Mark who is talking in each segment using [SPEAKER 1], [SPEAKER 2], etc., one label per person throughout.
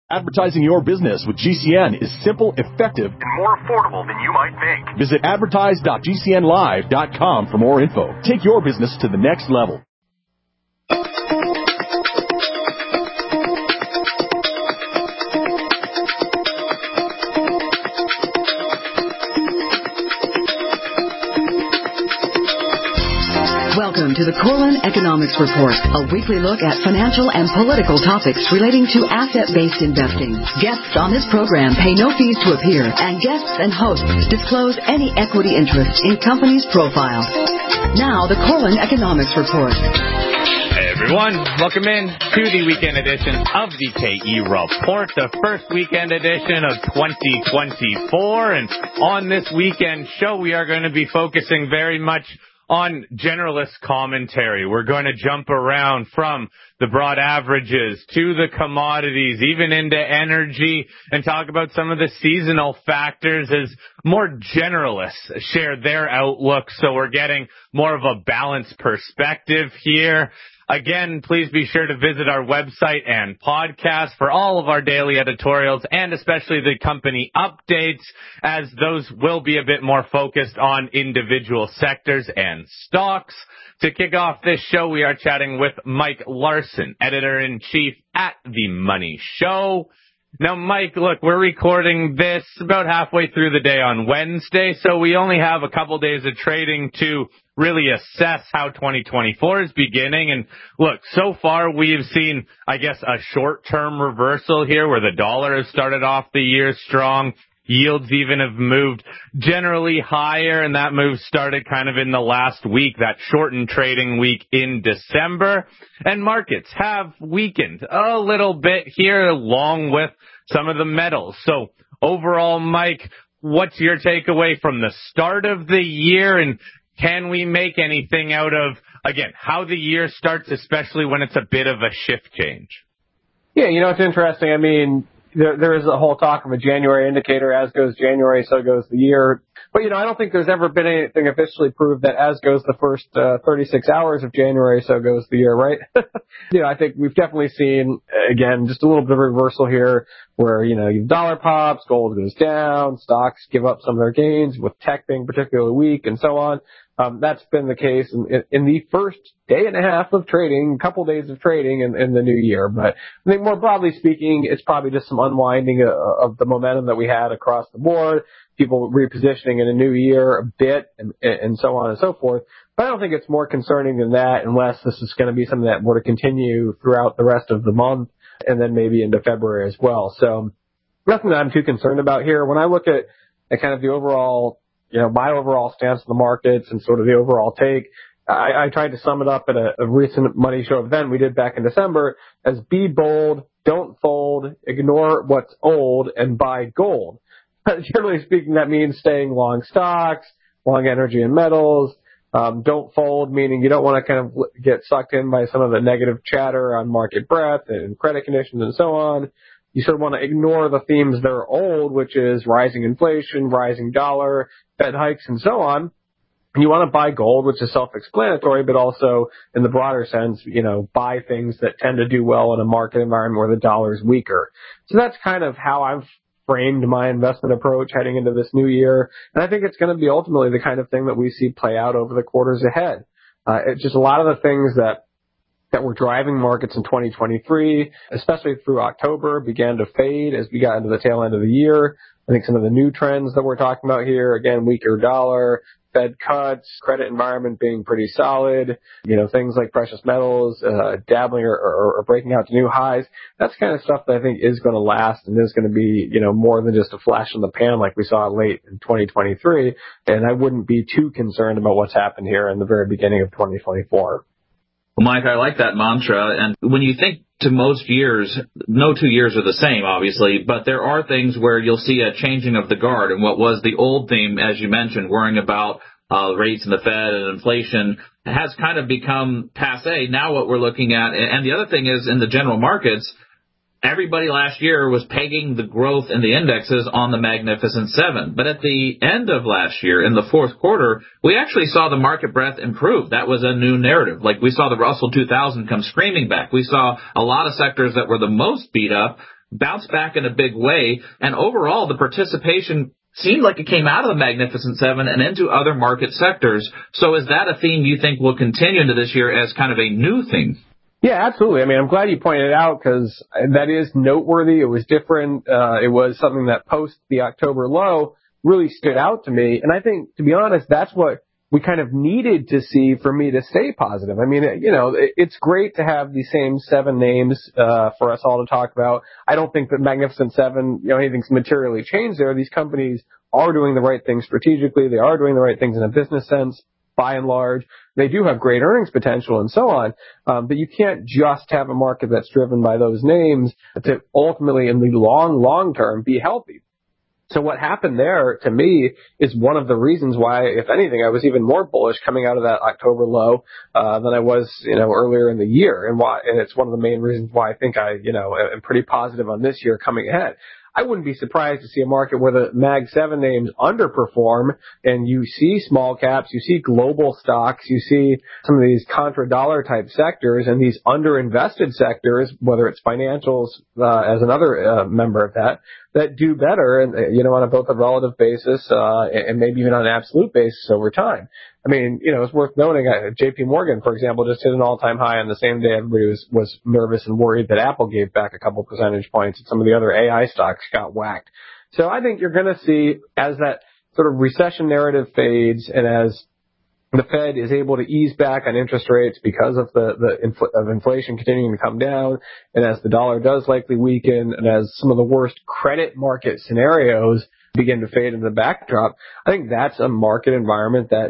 [SPEAKER 1] Advertising your business with GCN is simple, effective,
[SPEAKER 2] and more affordable than you might think.
[SPEAKER 1] Visit advertise.gcnlive.com for more info. Take your business to the next level.
[SPEAKER 3] Welcome to the Corlin Economics Report, a weekly look at financial and political topics relating to asset-based investing. Guests on this program pay no fees to appear, and guests and hosts disclose any equity interest in company's profile. Now, the Corlin Economics Report.
[SPEAKER 4] Hey everyone, welcome in to the weekend edition of the KE Report, the first weekend edition of 2024. And on this weekend show, we are going to be focusing very much on generalist commentary. We're going to jump around from the broad averages to the commodities, even into energy, and talk about some of the seasonal factors as more generalists share their outlook. So we're getting more of a balanced perspective here. Again, please be sure to visit our website and podcast for all of our daily editorials and especially the company updates, as those will be a bit more focused on individual sectors and stocks. To kick off this show, we are chatting with Mike Larson, editor-in-chief at The Money Show. Now, Mike, look, we're recording this about halfway through the day on Wednesday, so we only have a couple days of trading to really assess how 2024 is beginning. And look, so far we've seen, I guess, a short-term reversal here where the dollar has started off the year strong. Yields even have moved generally higher, and that move started kind of in the last week, that shortened trading week in December. And markets have weakened a little bit here along with some of the metals. So overall, Mike, what's your takeaway from the start of the year, and can we make anything out of, again, how the year starts, especially when it's a bit of a shift change?
[SPEAKER 5] Yeah, it's interesting. I mean, there is a whole talk of a January indicator. As goes January, so goes the year. But, I don't think there's ever been anything officially proved that as goes the first 36 hours of January, so goes the year, right? I think we've definitely seen, again, just a little bit of a reversal here where, your dollar pops, gold goes down, stocks give up some of their gains, with tech being particularly weak and so on. That's been the case in the first day and a half of trading, couple days of trading in the new year. But I think more broadly speaking, it's probably just some unwinding of the momentum that we had across the board, people repositioning in a new year a bit and so on and so forth. But I don't think it's more concerning than that unless this is going to be something that were to continue throughout the rest of the month and then maybe into February as well. So nothing that I'm too concerned about here. When I look at kind of the overall, my overall stance on the markets and sort of the overall take, I tried to sum it up at a recent Money Show event we did back in December as be bold, don't fold, ignore what's old, and buy gold. Generally speaking, that means staying long stocks, long energy and metals. Don't fold, meaning you don't want to kind of get sucked in by some of the negative chatter on market breadth and credit conditions and so on. You sort of want to ignore the themes that are old, which is rising inflation, rising dollar, Fed hikes, and so on. And you want to buy gold, which is self-explanatory, but also in the broader sense, buy things that tend to do well in a market environment where the dollar is weaker. So that's kind of how I've framed my investment approach heading into this new year. And I think it's going to be ultimately the kind of thing that we see play out over the quarters ahead. It's just a lot of the things that were driving markets in 2023, especially through October, began to fade as we got into the tail end of the year. I think some of the new trends that we're talking about here, again, weaker dollar, Fed cuts, credit environment being pretty solid, things like precious metals, dabbling or breaking out to new highs. That's kind of stuff that I think is going to last and is going to be, more than just a flash in the pan like we saw late in 2023. And I wouldn't be too concerned about what's happened here in the very beginning of 2024.
[SPEAKER 6] Well, Mike, I like that mantra. And when you think to most years, no 2 years are the same, obviously, but there are things where you'll see a changing of the guard. And what was the old theme, as you mentioned, worrying about rates and the Fed and inflation, has kind of become passé. Now what we're looking at, and the other thing is in the general markets, everybody last year was pegging the growth in the indexes on the Magnificent Seven. But at the end of last year, in the fourth quarter, we actually saw the market breadth improve. That was a new narrative. Like we saw the Russell 2000 come screaming back. We saw a lot of sectors that were the most beat up bounced back in a big way, and overall the participation seemed like it came out of the Magnificent Seven and into other market sectors. So is that a theme you think will continue into this year as kind of a new theme?
[SPEAKER 5] Yeah, absolutely. I mean, I'm glad you pointed it out because that is noteworthy. It was different. It was something that post the October low really stood out to me. And I think, to be honest, that's what we kind of needed to see for me to stay positive. I mean, it's great to have the same 7 names for us all to talk about. I don't think that Magnificent Seven, anything's materially changed there. These companies are doing the right things strategically. They are doing the right things in a business sense. By and large, they do have great earnings potential and so on. But you can't just have a market that's driven by those names to ultimately, in the long term, be healthy. So what happened there, to me, is one of the reasons why, if anything, I was even more bullish coming out of that October low than I was, earlier in the year. And it's one of the main reasons why I think I, am pretty positive on this year coming ahead. I wouldn't be surprised to see a market where the Mag 7 names underperform and you see small caps, you see global stocks, you see some of these contra dollar type sectors and these underinvested sectors, whether it's financials as another member of that do better and, on both a relative basis and maybe even on an absolute basis over time. I mean, it's worth noting JP Morgan, for example, just hit an all-time high on the same day everybody was nervous and worried that Apple gave back a couple percentage points and some of the other AI stocks got whacked. So I think you're going to see, as that sort of recession narrative fades and as the Fed is able to ease back on interest rates because of of inflation continuing to come down, and as the dollar does likely weaken, and as some of the worst credit market scenarios begin to fade in the backdrop, I think that's a market environment that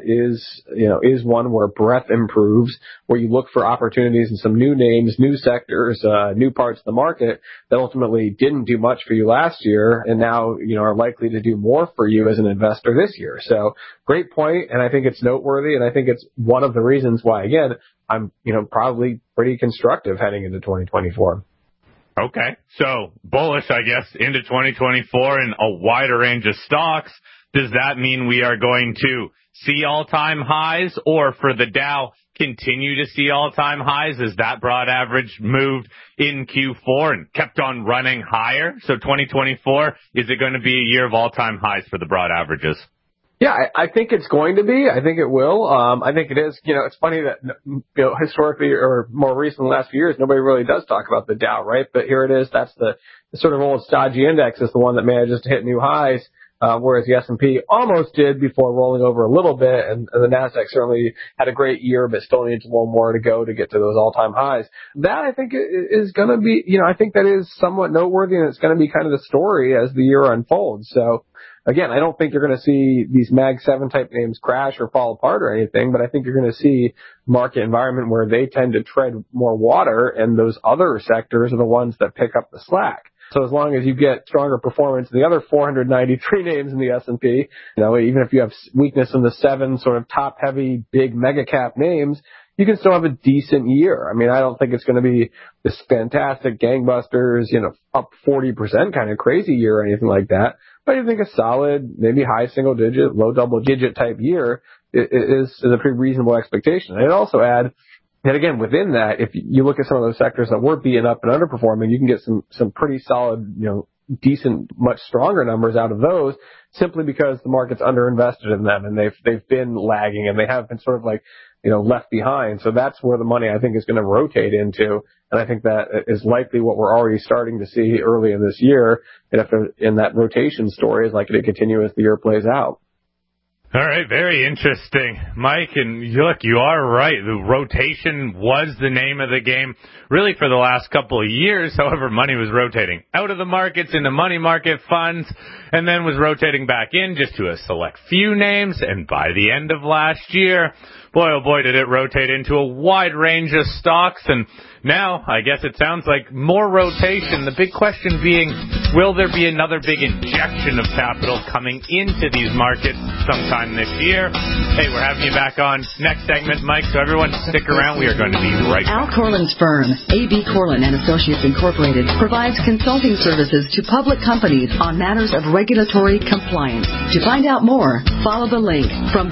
[SPEAKER 5] is one where breadth improves, where you look for opportunities in some new names, new sectors, new parts of the market that ultimately didn't do much for you last year and now, are likely to do more for you as an investor this year. So great point, and I think it's noteworthy, and I think it's one of the reasons why, again, I'm, probably pretty constructive heading into 2024.
[SPEAKER 4] Okay, so bullish, I guess, into 2024 in a wider range of stocks. Does that mean we are going to see all-time highs, or for the Dow, continue to see all-time highs as that broad average moved in Q4 and kept on running higher? So 2024, is it going to be a year of all-time highs for the broad averages?
[SPEAKER 5] Yeah, I think it's going to be. I think it will. I think it is. It's funny that, historically or more recently, the last few years, nobody really does talk about the Dow, right? But here it is. That's the sort of old stodgy index is the one that manages to hit new highs, whereas the S&P almost did before rolling over a little bit. And the NASDAQ certainly had a great year, but still needs a little more to go to get to those all-time highs. That, I think, is going to be, I think that is somewhat noteworthy, and it's going to be kind of the story as the year unfolds. So, again, I don't think you're going to see these Mag 7 type names crash or fall apart or anything, but I think you're going to see market environment where they tend to tread more water, and those other sectors are the ones that pick up the slack. So as long as you get stronger performance in the other 493 names in the S&P, even if you have weakness in the 7 sort of top heavy big mega cap names, you can still have a decent year. I mean, I don't think it's going to be this fantastic gangbusters, up 40% kind of crazy year or anything like that. But I think a solid, maybe high single digit, low double digit type year is a pretty reasonable expectation. And I'd also add that, again, within that, if you look at some of those sectors that were beaten up and underperforming, you can get some pretty solid, decent, much stronger numbers out of those simply because the market's underinvested in them and they've been lagging and they have been sort of like, left behind. So that's where the money, I think, is going to rotate into. And I think that is likely what we're already starting to see early in this year. And if in that rotation story is likely to continue as the year plays out.
[SPEAKER 4] All right, very interesting, Mike. And look, you are right. The rotation was the name of the game really for the last couple of years. However, money was rotating out of the markets into money market funds and then was rotating back in just to a select few names. And by the end of last year, boy, oh boy, did it rotate into a wide range of stocks. And now, I guess it sounds like more rotation. The big question being, will there be another big injection of capital coming into these markets sometime this year? Hey, we're having you back on next segment, Mike, so everyone stick around. We are going to be right back.
[SPEAKER 3] Al Corlin's firm, A.B. Corlin & Associates Incorporated, provides consulting services to public companies on matters of regulatory compliance. To find out more, follow the link from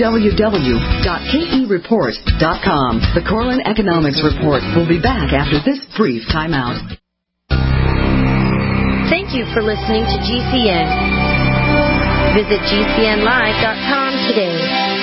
[SPEAKER 3] www.kereport.com. The Corlin Economics Report will be back after this brief timeout.
[SPEAKER 7] for listening to GCN. Visit GCNlive.com today.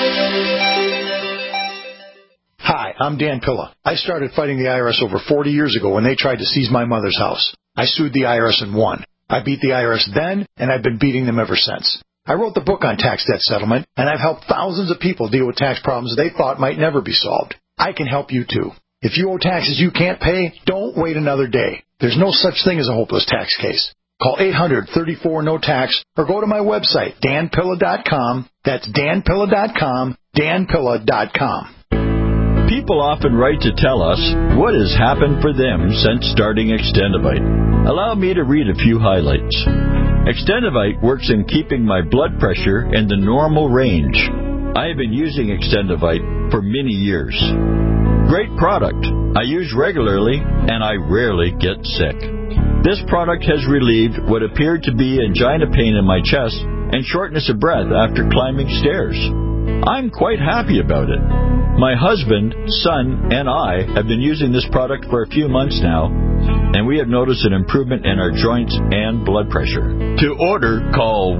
[SPEAKER 8] Hi, I'm Dan Pilla. I started fighting the IRS over 40 years ago when they tried to seize my mother's house. I sued the IRS and won. I beat the IRS then, and I've been beating them ever since. I wrote the book on tax debt settlement, and I've helped thousands of people deal with tax problems they thought might never be solved. I can help you too. If you owe taxes you can't pay, don't wait another day. There's no such thing as a hopeless tax case. Call 800-34-NO-TAX or go to my website, danpilla.com. That's danpilla.com, danpilla.com.
[SPEAKER 9] People often write to tell us what has happened for them since starting Extendivite. Allow me to read a few highlights. Extendivite works in keeping my blood pressure in the normal range. I have been using Extendivite for many years. Great product. I use regularly, and I rarely get sick. This product has relieved what appeared to be angina pain in my chest and shortness of breath after climbing stairs. I'm quite happy about it. My husband, son, and I have been using this product for a few months now, and we have noticed an improvement in our joints and blood pressure. To order, call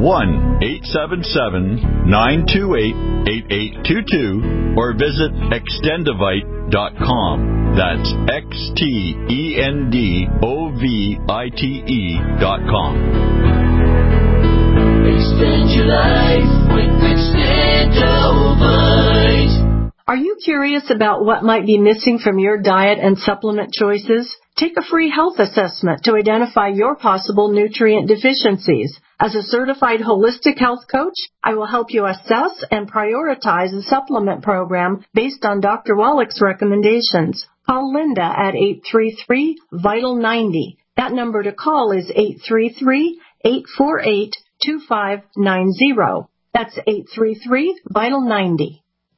[SPEAKER 9] 1-877-928-8822 or visit Extendivite.com. That's Extendovite.com.
[SPEAKER 10] Extend your life with Extendovite.
[SPEAKER 11] Are you curious about what might be missing from your diet and supplement choices? Take a free health assessment to identify your possible nutrient deficiencies. As a certified holistic health coach, I will help you assess and prioritize a supplement program based on Dr. Wallach's recommendations. Call Linda at 833-VITAL-90. That number to call is 833-848-2590. That's 833-VITAL-90.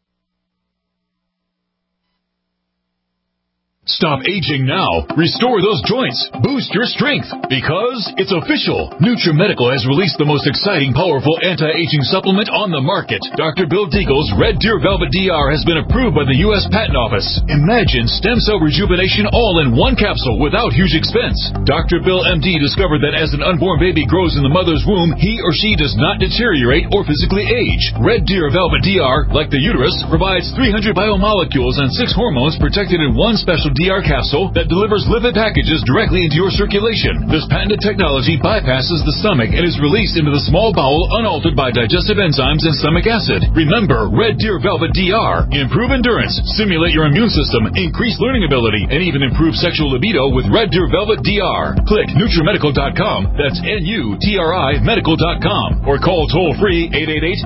[SPEAKER 12] Stop aging now. Restore those joints. Boost your strength. Because it's official. NutriMedical has released the most exciting, powerful anti-aging supplement on the market. Dr. Bill Deagle's Red Deer Velvet DR has been approved by the U.S. Patent Office. Imagine stem cell rejuvenation all in one capsule without huge expense. Dr. Bill MD discovered that as an unborn baby grows in the mother's womb, he or she does not deteriorate or physically age. Red Deer Velvet DR, like the uterus, provides 300 biomolecules and 6 hormones protected in one special DR capsule that delivers lipid packages directly into your circulation. This patented technology bypasses the stomach and is released into the small bowel unaltered by digestive enzymes and stomach acid. Remember, Red Deer Velvet DR. Improve endurance, stimulate your immune system, increase learning ability, and even improve sexual libido with Red Deer Velvet DR. Click NutriMedical.com, that's NUTRI Medical.com, or call toll-free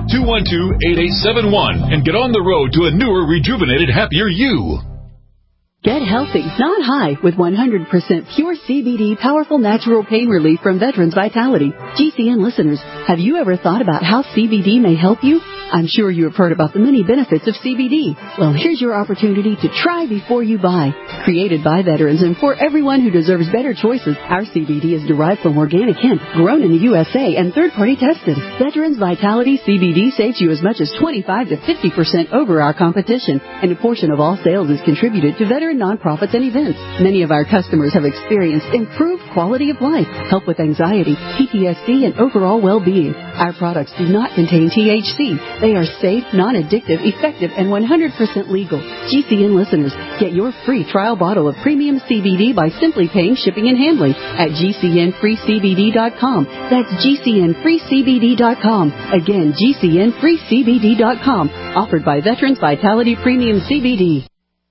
[SPEAKER 12] 888-212-8871 and get on the road to a newer, rejuvenated, happier you.
[SPEAKER 3] Get healthy, not high, with 100% pure CBD powerful natural pain relief from Veterans Vitality. GCN listeners, have you ever thought about how CBD may help you? I'm sure you have heard about the many benefits of CBD. Well, here's your opportunity to try before you buy. Created by veterans and for everyone who deserves better choices, our CBD is derived from organic hemp, grown in the USA, and third-party tested. Veterans Vitality CBD saves you as much as 25 to 50% over our competition, and a portion of all sales is contributed to veteran nonprofits and events. Many of our customers have experienced improved quality of life, help with anxiety, PTSD, and overall well-being. Our products do not contain THC. They are safe, non-addictive, effective, and 100% legal. GCN listeners, get your free trial bottle of premium CBD by simply paying shipping and handling at GCNFreeCBD.com. That's GCNFreeCBD.com. Again, GCNFreeCBD.com. Offered by Veterans Vitality Premium CBD.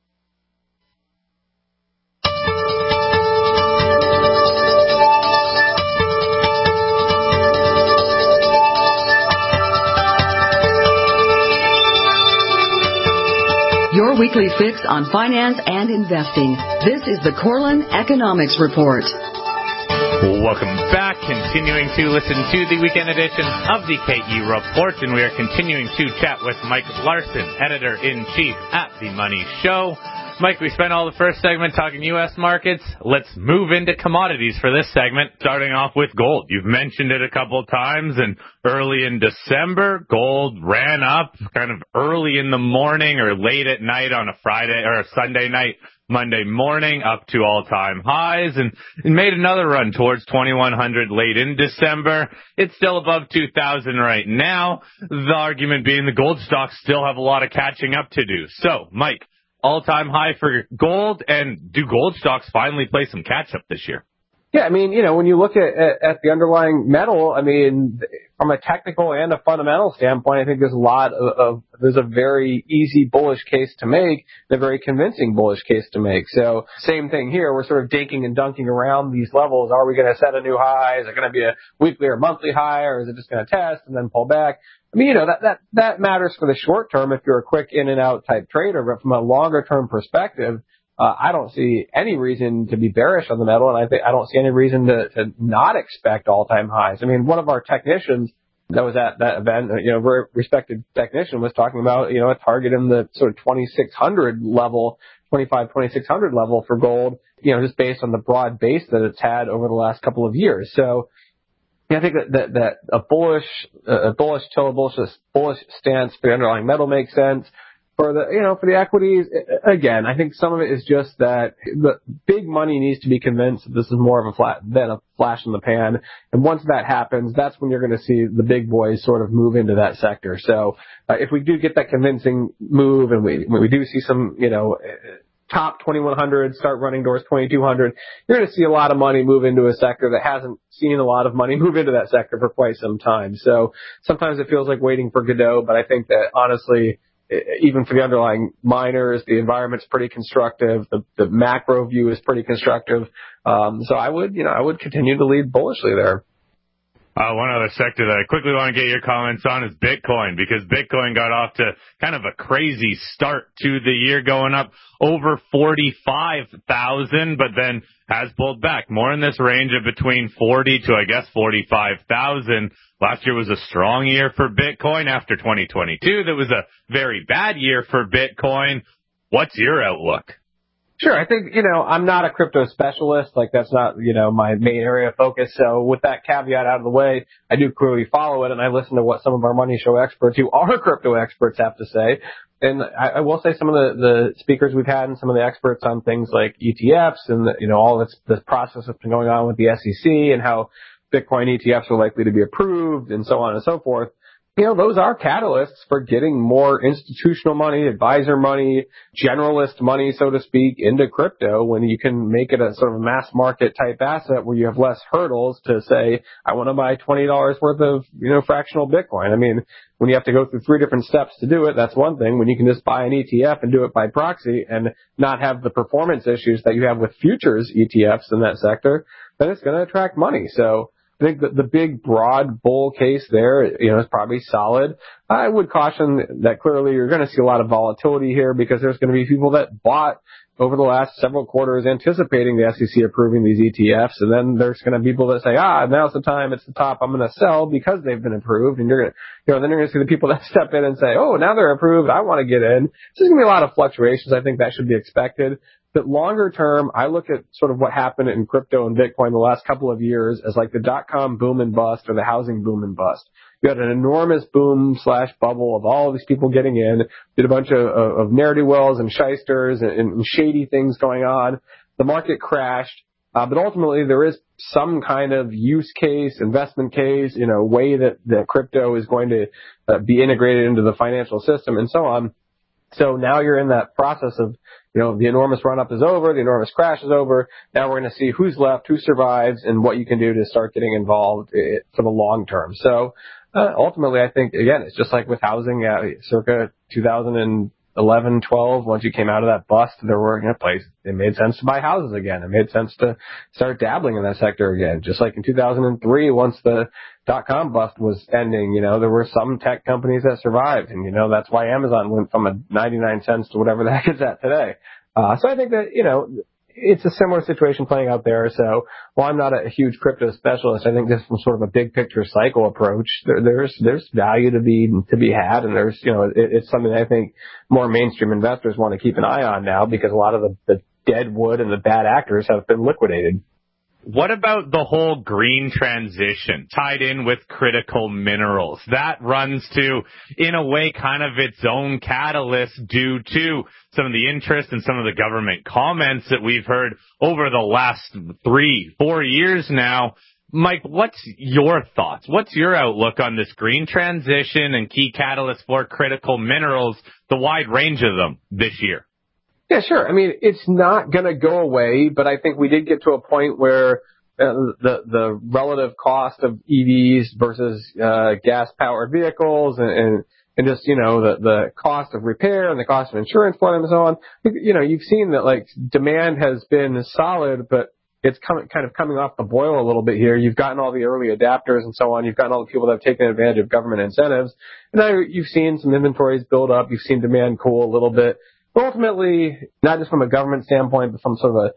[SPEAKER 3] Your weekly fix on finance and investing. This is the Corlin Economics Report.
[SPEAKER 4] Welcome back. Continuing to listen to the weekend edition of the KE Report, and we are continuing to chat with Mike Larson, Editor-in-Chief at The Money Show. Mike, we spent all the first segment talking U.S. markets. Let's move into commodities for this segment, starting off with gold. You've mentioned it a couple of times, and early in December, gold ran up kind of early in the morning or late at night on a Friday or a Sunday night Monday morning up to all-time highs and made another run towards 2,100 late in December. It's still above 2,000 right now. The argument being the gold stocks still have a lot of catching up to do. So, Mike, all-time high for gold, and do gold stocks finally play some catch-up this year?
[SPEAKER 5] Yeah, I mean, when you look at the underlying metal, I mean, from a technical and a fundamental standpoint, I think there's there's a very easy bullish case to make, and a very convincing bullish case to make. So same thing here. We're sort of dinking and dunking around these levels. Are we going to set a new high? Is it going to be a weekly or monthly high, or is it just going to test and then pull back? I mean, that matters for the short term if you're a quick in and out type trader, but from a longer term perspective, I don't see any reason to be bearish on the metal, and I don't see any reason to not expect all-time highs. I mean, one of our technicians that was at that event, very respected technician, was talking about, a target in the sort of 2,600 level, 2,600 level for gold, just based on the broad base that it's had over the last couple of years. So, I think that a bullish stance for the underlying metal makes sense. For the equities, again, I think some of it is just that the big money needs to be convinced that this is more of than a flash in the pan. And once that happens, that's when you're going to see the big boys sort of move into that sector. So, if we do get that convincing move and we do see some, top 2,100 start running towards 2,200, you're going to see a lot of money move into a sector that hasn't seen a lot of money move into that sector for quite some time. So sometimes it feels like waiting for Godot, but I think that honestly, even for the underlying miners, the environment's pretty constructive. The macro view is pretty constructive. So I would continue to lead bullishly there.
[SPEAKER 4] One other sector that I quickly want to get your comments on is Bitcoin, because Bitcoin got off to kind of a crazy start to the year, going up over 45,000, but then has pulled back more in this range of between 40 to, 45,000. Last year was a strong year for Bitcoin. After 2022, that was a very bad year for Bitcoin. What's your outlook?
[SPEAKER 5] Sure. I think, I'm not a crypto specialist. Like, that's not, my main area of focus. So with that caveat out of the way, I do clearly follow it, and I listen to what some of our Money Show experts who are crypto experts have to say. And I will say some of the speakers we've had and some of the experts on things like ETFs and, all this process that's been going on with the SEC and how Bitcoin ETFs are likely to be approved and so on and so forth. Those are catalysts for getting more institutional money, advisor money, generalist money, so to speak, into crypto, when you can make it a sort of mass market type asset where you have less hurdles to say, I want to buy $20 worth of, fractional Bitcoin. I mean, when you have to go through 3 different steps to do it, that's one thing. When you can just buy an ETF and do it by proxy and not have the performance issues that you have with futures ETFs in that sector, then it's going to attract money. So I think that the big, broad bull case there, is probably solid. I would caution that clearly you're going to see a lot of volatility here, because there's going to be people that bought over the last several quarters anticipating the SEC approving these ETFs, and then there's going to be people that say, now's the time, it's the top, I'm going to sell because they've been approved, and you're going to, then you're going to see the people that step in and say, now they're approved, I want to get in. So there's going to be a lot of fluctuations. I think that should be expected. But longer term, I look at sort of what happened in crypto and Bitcoin the last couple of years as like the dot-com boom and bust, or the housing boom and bust. You had an enormous boom/bubble of all of these people getting in, did a bunch of ne'er-do-wells and shysters and shady things going on. The market crashed. But ultimately, there is some kind of use case, investment case, way that crypto is going to be integrated into the financial system and so on. So now you're in that process of, the enormous run-up is over, the enormous crash is over. Now we're going to see who's left, who survives, and what you can do to start getting involved for the long term. So ultimately, I think, again, it's just like with housing circa 2011, 12, once you came out of that bust, there were places, it made sense to buy houses again. It made sense to start dabbling in that sector again. Just like in 2003, once the dot-com bust was ending, there were some tech companies that survived. And, that's why Amazon went from 99 cents to whatever the heck it's at today. So I think that, it's a similar situation playing out there. So while I'm not a huge crypto specialist, I think this from sort of a big picture cycle approach, there's value to be had. And there's, it's something I think more mainstream investors want to keep an eye on now, because a lot of the dead wood and the bad actors have been liquidated.
[SPEAKER 4] What about the whole green transition tied in with critical minerals? That runs to, in a way, kind of its own catalyst due to some of the interest and some of the government comments that we've heard over the last 3-4 years now. Mike, what's your thoughts? What's your outlook on this green transition and key catalysts for critical minerals, the wide range of them this year?
[SPEAKER 5] Yeah, sure. I mean, it's not going to go away, but I think we did get to a point where the relative cost of EVs versus gas-powered vehicles and just, the cost of repair and the cost of insurance for them and so on, you've seen that, like, demand has been solid, but it's kind of coming off the boil a little bit here. You've gotten all the early adapters and so on. You've gotten all the people that have taken advantage of government incentives. And now you've seen some inventories build up. You've seen demand cool a little bit. But ultimately, not just from a government standpoint, but from sort of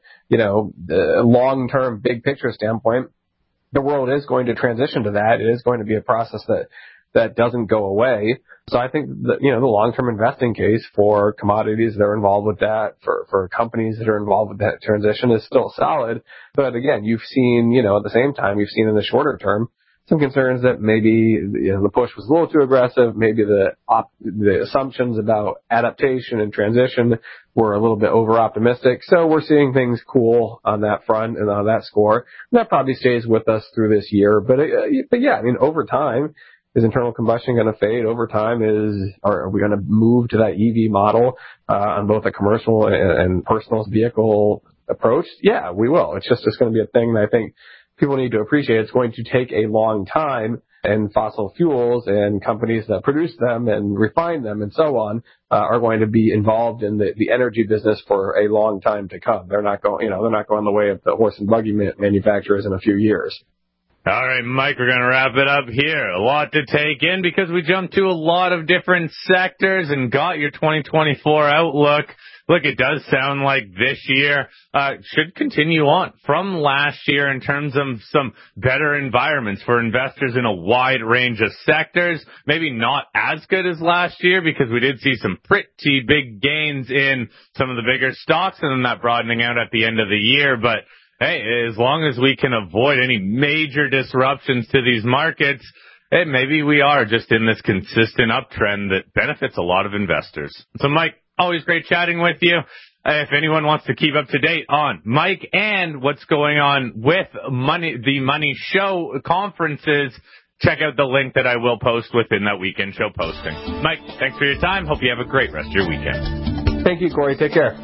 [SPEAKER 5] a long-term, big-picture standpoint, the world is going to transition to that. It is going to be a process that doesn't go away. So I think that, the long-term investing case for commodities that are involved with that, for companies that are involved with that transition is still solid. But again, you've seen, at the same time, you've seen in the shorter term some concerns that maybe, the push was a little too aggressive. Maybe the assumptions about adaptation and transition were a little bit over-optimistic. So we're seeing things cool on that front and on that score. And that probably stays with us through this year. But yeah, I mean, over time, is internal combustion going to fade? Over time, are we going to move to that EV model on both a commercial and personal vehicle approach? Yeah, we will. It's just going to be a thing that I think people need to appreciate. It's going to take a long time, and fossil fuels and companies that produce them and refine them and so on are going to be involved in the energy business for a long time to come. They're not going the way of the horse and buggy manufacturers in a few years.
[SPEAKER 4] All right, Mike, we're going to wrap it up here. A lot to take in because we jumped to a lot of different sectors and got your 2024 outlook. Look, it does sound like this year should continue on from last year in terms of some better environments for investors in a wide range of sectors. Maybe not as good as last year because we did see some pretty big gains in some of the bigger stocks and then that broadening out at the end of the year. But hey, as long as we can avoid any major disruptions to these markets, hey, maybe we are just in this consistent uptrend that benefits a lot of investors. So, Mike, always great chatting with you. If anyone wants to keep up to date on Mike and what's going on with the Money Show conferences, check out the link that I will post within that weekend show posting. Mike, thanks for your time. Hope you have a great rest of your weekend.
[SPEAKER 5] Thank you, Corey. Take care.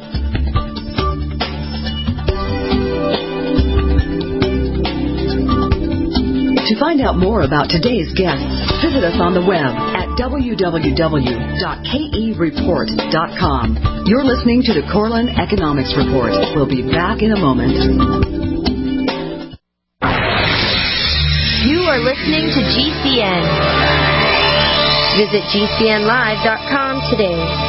[SPEAKER 3] To find out more about today's guests, visit us on the web at www.kereport.com. You're listening to the Corlin Economics Report. We'll be back in a moment.
[SPEAKER 7] You are listening to GCN. Visit GCNlive.com today.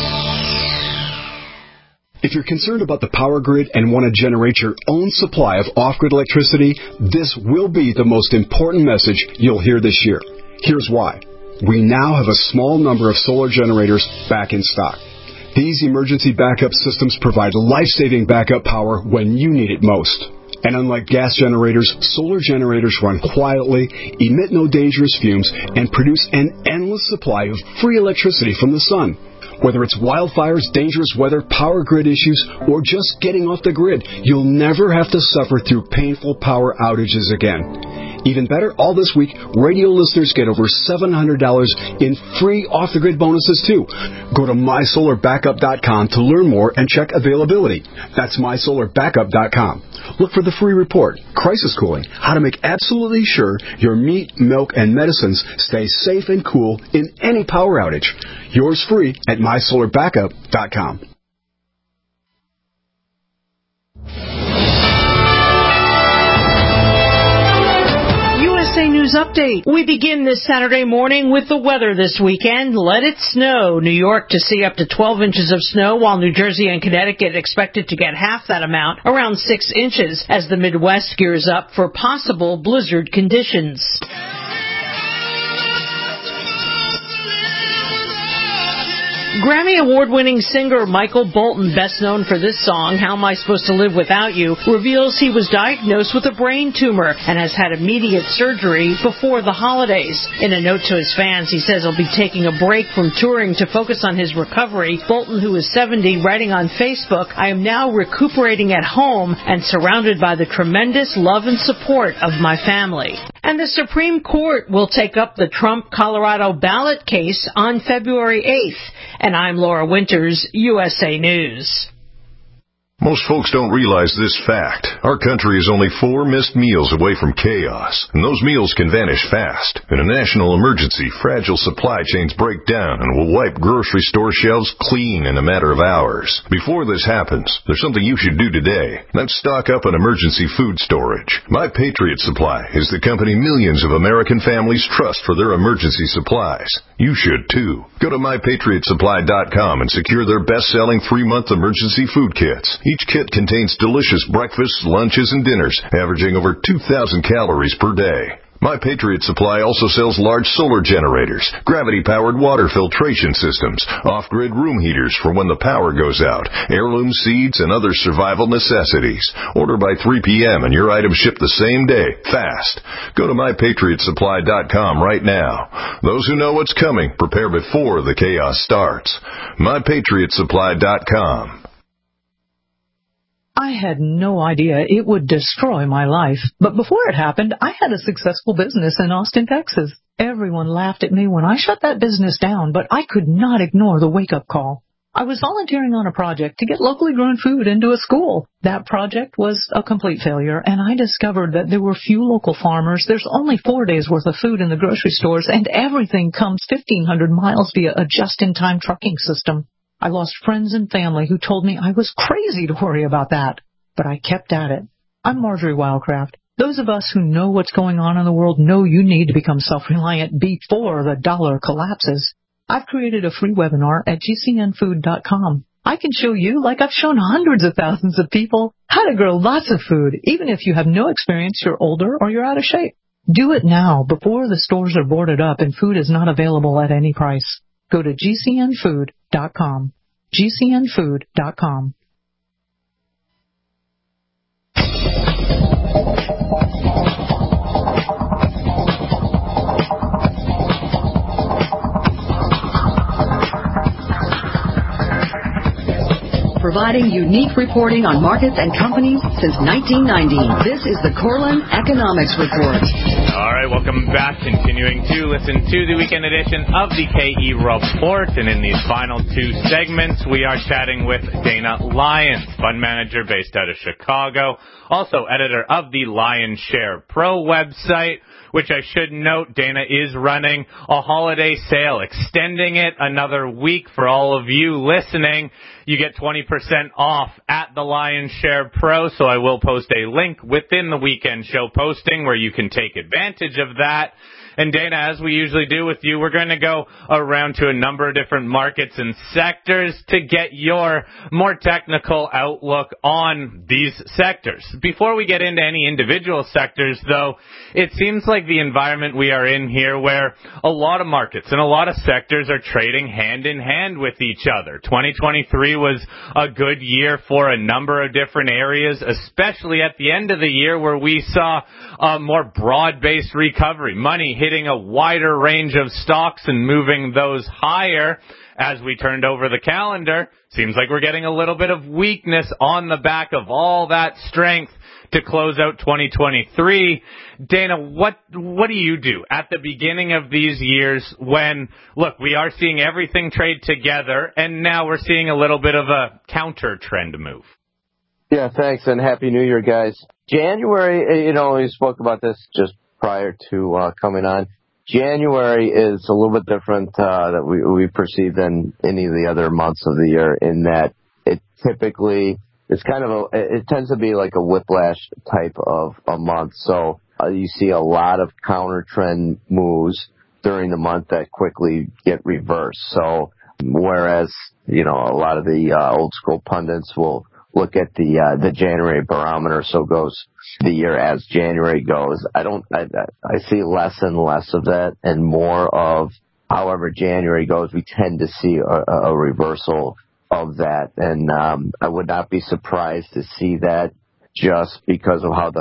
[SPEAKER 13] If you're concerned about the power grid and want to generate your own supply of off-grid electricity, this will be the most important message you'll hear this year. Here's why. We now have a small number of solar generators back in stock. These emergency backup systems provide life-saving backup power when you need it most. And unlike gas generators, solar generators run quietly, emit no dangerous fumes, and produce an endless supply of free electricity from the sun. Whether it's wildfires, dangerous weather, power grid issues, or just getting off the grid, you'll never have to suffer through painful power outages again. Even better, all this week, radio listeners get over $700 in free off-the-grid bonuses, too. Go to mysolarbackup.com to learn more and check availability. That's mysolarbackup.com. Look for the free report, Crisis Cooling, how to make absolutely sure your meat, milk, and medicines stay safe and cool in any power outage. Yours free at mysolarbackup.com.
[SPEAKER 14] USA News Update. We begin this Saturday morning with the weather this weekend. Let it snow. New York to see up to 12 inches of snow, while New Jersey and Connecticut expected to get half that amount, around 6 inches, as the Midwest gears up for possible blizzard conditions. Grammy Award-winning singer Michael Bolton, best known for this song, How Am I Supposed to Live Without You, reveals he was diagnosed with a brain tumor and has had immediate surgery before the holidays. In a note to his fans, he says he'll be taking a break from touring to focus on his recovery. Bolton, who is 70, writing on Facebook, I am now recuperating at home and surrounded by the tremendous love and support of my family. And the Supreme Court will take up the Trump Colorado ballot case on February 8th. And I'm Laura Winters, USA News.
[SPEAKER 15] Most folks don't realize this fact. Our country is only 4 missed meals away from chaos, and those meals can vanish fast. In a national emergency, fragile supply chains break down and will wipe grocery store shelves clean in a matter of hours. Before this happens, there's something you should do today. That's stock up on emergency food storage. My Patriot Supply is the company millions of American families trust for their emergency supplies. You should too. Go to MyPatriotSupply.com and secure their best-selling 3-month emergency food kits. Each kit contains delicious breakfasts, lunches, and dinners, averaging over 2,000 calories per day. My Patriot Supply also sells large solar generators, gravity-powered water filtration systems, off-grid room heaters for when the power goes out, heirloom seeds, and other survival necessities. Order by 3 p.m. and your items ship the same day, fast. Go to MyPatriotSupply.com right now. Those who know what's coming, prepare before the chaos starts. MyPatriotSupply.com.
[SPEAKER 16] I had no idea it would destroy my life. But before it happened, I had a successful business in Austin, Texas. Everyone laughed at me when I shut that business down, but I could not ignore the wake-up call. I was volunteering on a project to get locally grown food into a school. That project was a complete failure, and I discovered that there were few local farmers. There's only 4 days' worth of food in the grocery stores, and everything comes 1,500 miles via a just-in-time trucking system. I lost friends and family who told me I was crazy to worry about that. But I kept at it. I'm Marjorie Wildcraft. Those of us who know what's going on in the world know you need to become self-reliant before the dollar collapses. I've created a free webinar at gcnfood.com. I can show you, like I've shown hundreds of thousands of people, how to grow lots of food, even if you have no experience, you're older, or you're out of shape. Do it now before the stores are boarded up and food is not available at any price. Go to gcnfood.com. gcnfood.com.
[SPEAKER 3] Providing unique reporting on markets and companies since 1990. This is the Corlin Economics Report.
[SPEAKER 4] All right, welcome back. Continuing to listen to the weekend edition of the KE Report. And in these final 2 segments, we are chatting with Dana Lyons, fund manager based out of Chicago, also editor of the Lion Share Pro website, which I should note, Dana is running a holiday sale, extending it another week for all of you listening. You get 20% off at the Lion Share Pro, so I will post a link within the weekend show posting where you can take advantage of that. And Dana, as we usually do with you, we're going to go around to a number of different markets and sectors to get your more technical outlook on these sectors. Before we get into any individual sectors, though, it seems like the environment we are in here where a lot of markets and a lot of sectors are trading hand in hand with each other. 2023 was a good year for a number of different areas, especially at the end of the year where we saw a more broad-based recovery, money hitting a wider range of stocks and moving those higher. As we turned over the calendar, seems like we're getting a little bit of weakness on the back of all that strength to close out 2023. Dana, what do you do at the beginning of these years when, look, we are seeing everything trade together and now we're seeing a little bit of a counter trend move?
[SPEAKER 17] Yeah, thanks, and Happy New Year, guys. January, we spoke about this just prior to coming on. January is a little bit different that we perceive than any of the other months of the year in that it typically is it tends to be like a whiplash type of a month. So you see a lot of counter trend moves during the month that quickly get reversed. So whereas, a lot of the old school pundits will look at the January barometer, so goes the year as January goes. I see less and less of that and more of however January goes, we tend to see a reversal of that. And I would not be surprised to see that just because of how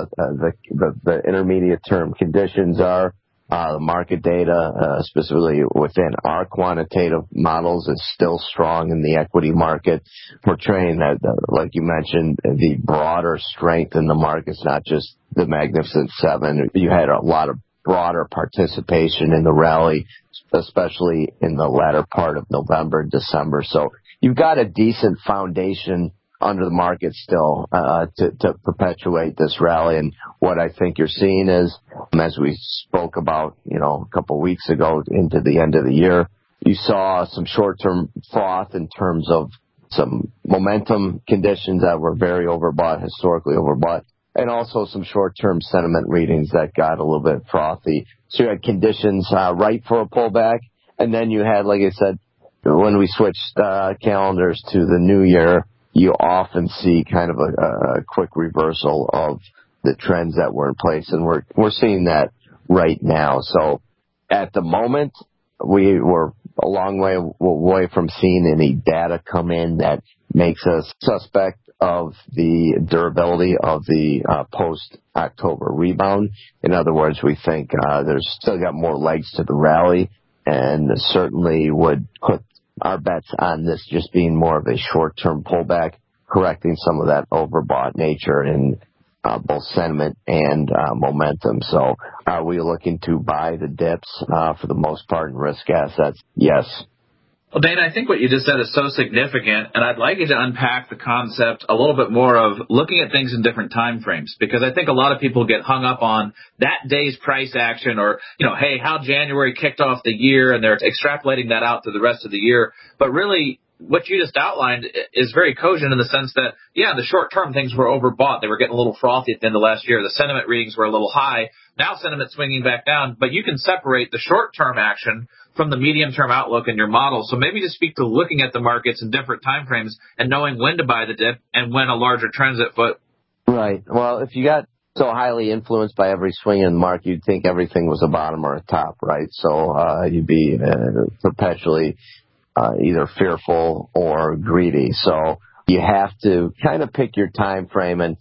[SPEAKER 17] the intermediate term conditions are. The market data, specifically within our quantitative models, is still strong in the equity market, portraying that, like you mentioned, the broader strength in the markets, not just the Magnificent Seven. You had a lot of broader participation in the rally, especially in the latter part of November and December. So you've got a decent foundation under the market still to perpetuate this rally. And what I think you're seeing is, as we spoke about, a couple of weeks ago into the end of the year, you saw some short-term froth in terms of some momentum conditions that were very overbought, historically overbought, and also some short-term sentiment readings that got a little bit frothy. So you had conditions ripe for a pullback, and then you had, like I said, when we switched calendars to the new year, you often see kind of a quick reversal of the trends that were in place, and we're seeing that right now. So at the moment, we were a long way away from seeing any data come in that makes us suspect of the durability of the post-October rebound. In other words, we think there's still got more legs to the rally, and certainly would put our bets on this just being more of a short-term pullback, correcting some of that overbought nature in both sentiment and momentum. So are we looking to buy the dips for the most part in risk assets? Yes.
[SPEAKER 6] Well, Dana, I think what you just said is so significant, and I'd like you to unpack the concept a little bit more of looking at things in different time frames, because I think a lot of people get hung up on that day's price action or, hey, how January kicked off the year, and they're extrapolating that out to the rest of the year. But really, what you just outlined is very cogent in the sense that, in the short term, things were overbought. They were getting a little frothy at the end of last year. The sentiment readings were a little high. Now sentiment's swinging back down, but you can separate the short-term action from the medium-term outlook in your model. So maybe just speak to looking at the markets in different time frames and knowing when to buy the dip and when a larger trend's at foot.
[SPEAKER 17] Right. Well, if you got so highly influenced by every swing in the market, you'd think everything was a bottom or a top, right? So you'd be perpetually either fearful or greedy. So you have to kind of pick your time frame. And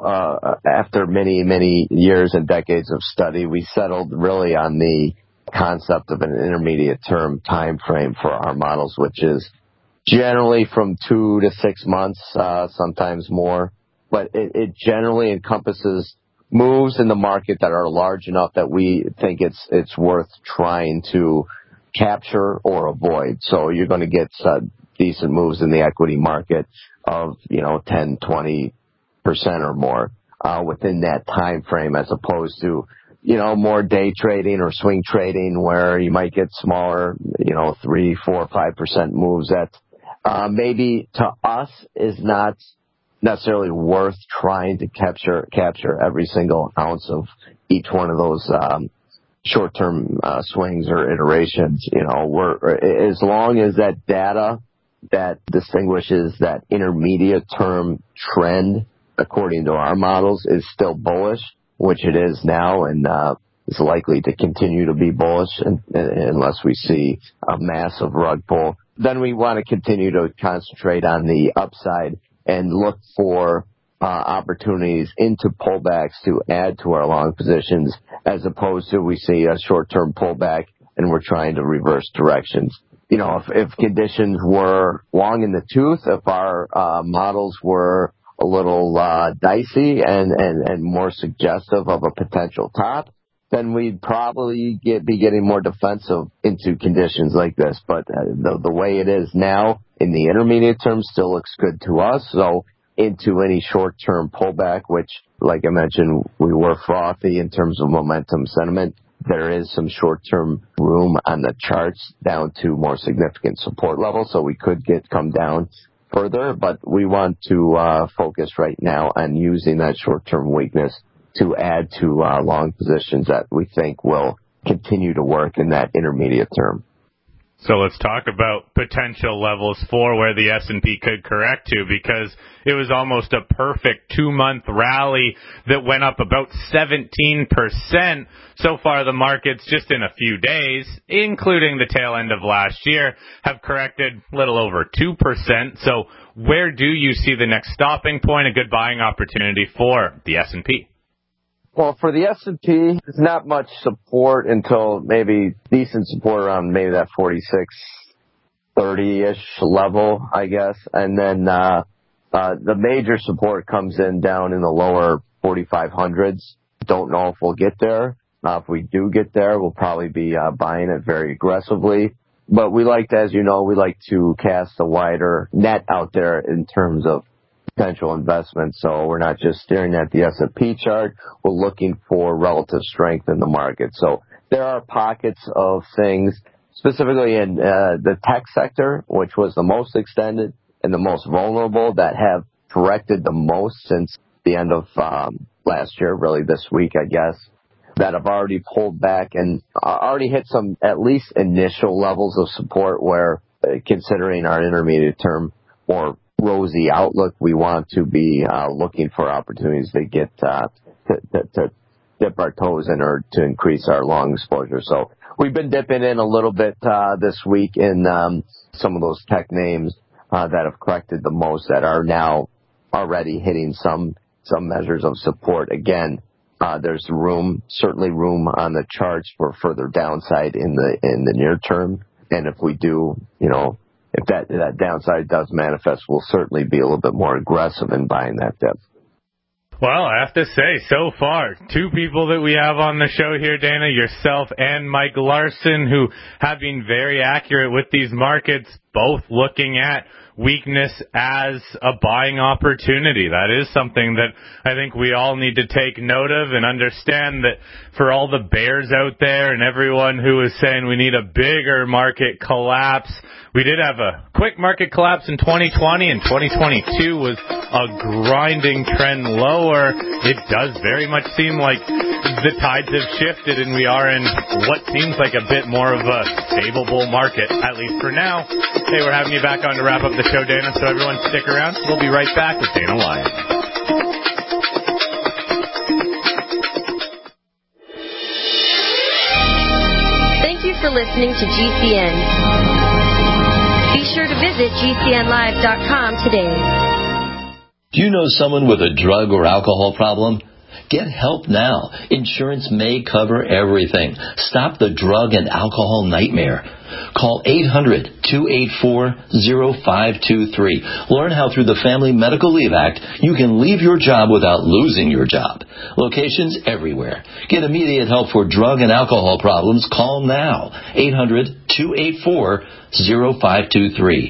[SPEAKER 17] after many, many years and decades of study, we settled really on the concept of an intermediate term time frame for our models, which is generally from 2 to 6 months, sometimes more. But it generally encompasses moves in the market that are large enough that we think it's worth trying to capture or avoid. So you're going to get decent moves in the equity market of 10-20% or more within that time frame, as opposed to more day trading or swing trading where you might get smaller 3, 4, 5% moves that maybe to us is not necessarily worth trying to capture every single ounce of each one of those short-term swings or iterations. As long as that data that distinguishes that intermediate term trend according to our models is still bullish, which it is now, and is likely to continue to be bullish unless we see a massive rug pull, then we want to continue to concentrate on the upside and look for opportunities into pullbacks to add to our long positions, as opposed to we see a short-term pullback and we're trying to reverse directions. If conditions were long in the tooth, if our models were a little dicey and more suggestive of a potential top, then we'd probably be getting more defensive into conditions like this. But the way it is now in the intermediate term still looks good to us. So into any short-term pullback, which, like I mentioned, we were frothy in terms of momentum sentiment, there is some short-term room on the charts down to more significant support levels. So we could come down further, but we want to focus right now on using that short-term weakness to add to long positions that we think will continue to work in that intermediate term.
[SPEAKER 4] So let's talk about potential levels for where the S&P could correct to, because it was almost a perfect 2-month rally that went up about 17%. So far, the markets, just in a few days, including the tail end of last year, have corrected a little over 2%. So where do you see the next stopping point, a good buying opportunity for the S&P?
[SPEAKER 17] Well, for the S&P, there's not much support until maybe decent support around maybe that 4630-ish level, I guess. And then the major support comes in down in the lower 4500s. Don't know if we'll get there. If we do get there, we'll probably be buying it very aggressively. But we like to, as you know, we like to cast a wider net out there in terms of potential investments. So we're not just staring at the S&P chart. We're looking for relative strength in the market. So there are pockets of things, specifically in the tech sector, which was the most extended and the most vulnerable, that have corrected the most since the end of last year, really this week, I guess, that have already pulled back and already hit some at least initial levels of support where, considering our intermediate term or rosy outlook, we want to be looking for opportunities to get to dip our toes in or to increase our long exposure. So we've been dipping in a little bit this week in some of those tech names that have corrected the most, that are now already hitting some measures of support. Again, there's certainly room on the charts for further downside in the near term. And if we do, if that downside does manifest, we'll certainly be a little bit more aggressive in buying that dip.
[SPEAKER 4] Well, I have to say, so far, two people that we have on the show here, Dana, yourself and Mike Larson, who have been very accurate with these markets, both looking at weakness as a buying opportunity. That is something that I think we all need to take note of and understand, that for all the bears out there and everyone who is saying we need a bigger market collapse, we did have a quick market collapse in 2020, and 2022 was a grinding trend lower. It does very much seem like the tides have shifted and we are in what seems like a bit more of a stable bull market, at least for now. Hey, we're having you back on to wrap up the show, Dana, so everyone stick around. We'll be right back with Dana Lyons.
[SPEAKER 7] Thank you for listening to GCN. Be sure to visit GCNlive.com today.
[SPEAKER 18] Do you know someone with a drug or alcohol problem? Get help now. Insurance may cover everything. Stop the drug and alcohol nightmare. Call 800-284-0523. Learn how through the Family Medical Leave Act you can leave your job without losing your job. Locations everywhere. Get immediate help for drug and alcohol problems. Call now. 800-284-0523.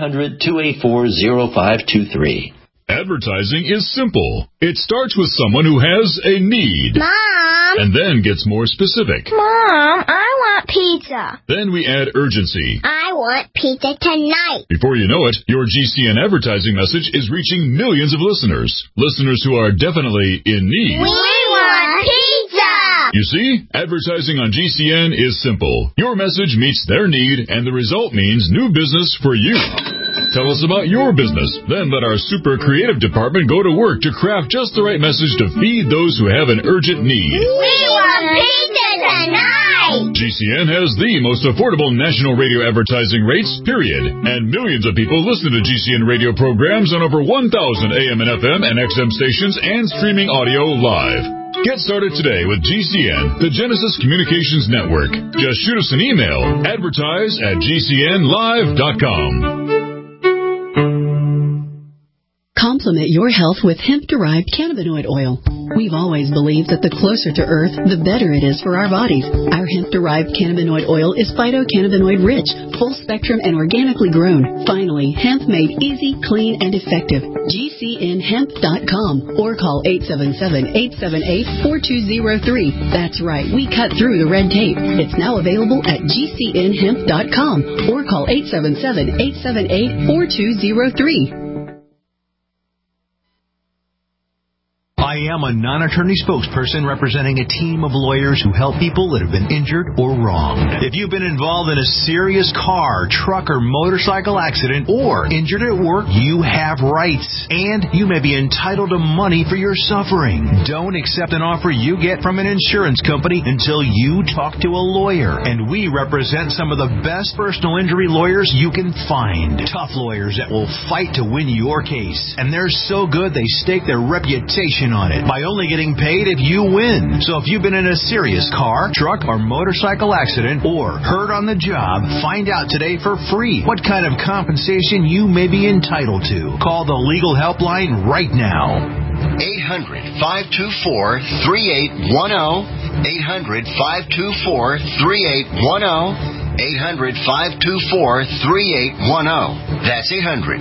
[SPEAKER 18] 800-284-0523.
[SPEAKER 12] Advertising is simple. It starts with someone who has a need.
[SPEAKER 19] Mom!
[SPEAKER 12] And then gets more specific.
[SPEAKER 19] Mom, I want pizza.
[SPEAKER 12] Then we add urgency.
[SPEAKER 19] I want pizza tonight.
[SPEAKER 12] Before you know it, your GCN advertising message is reaching millions of listeners. Listeners who are definitely in need.
[SPEAKER 19] We want pizza!
[SPEAKER 12] You see, advertising on GCN is simple. Your message meets their need, and the result means new business for you. Tell us about your business. Then let our super creative department go to work to craft just the right message to feed those who have an urgent need.
[SPEAKER 19] We want pizza tonight!
[SPEAKER 12] GCN has the most affordable national radio advertising rates, period. And millions of people listen to GCN radio programs on over 1,000 AM and FM and XM stations and streaming audio live. Get started today with GCN, the Genesis Communications Network. Just shoot us an email, advertise@gcnlive.com.
[SPEAKER 3] Complement your health with hemp-derived cannabinoid oil. We've always believed that the closer to Earth, the better it is for our bodies. Our hemp-derived cannabinoid oil is phytocannabinoid rich, full spectrum, and organically grown. Finally, hemp made easy, clean, and effective. GCNhemp.com or call 877-878-4203. That's right, we cut through the red tape. It's now available at GCNhemp.com or call 877-878-4203.
[SPEAKER 20] I am a non-attorney spokesperson representing a team of lawyers who help people that have been injured or wronged. If you've been involved in a serious car, truck, or motorcycle accident or injured at work, you have rights, and you may be entitled to money for your suffering. Don't accept an offer you get from an insurance company until you talk to a lawyer, and we represent some of the best personal injury lawyers you can find. Tough lawyers that will fight to win your case, and they're so good they stake their reputation on it by only getting paid if you win. So if you've been in a serious car, truck, or motorcycle accident or hurt on the job, find out today for free what kind of compensation you may be entitled to. Call the legal helpline right now.
[SPEAKER 21] 800-524-3810. 800-524-3810. 800-524-3810. That's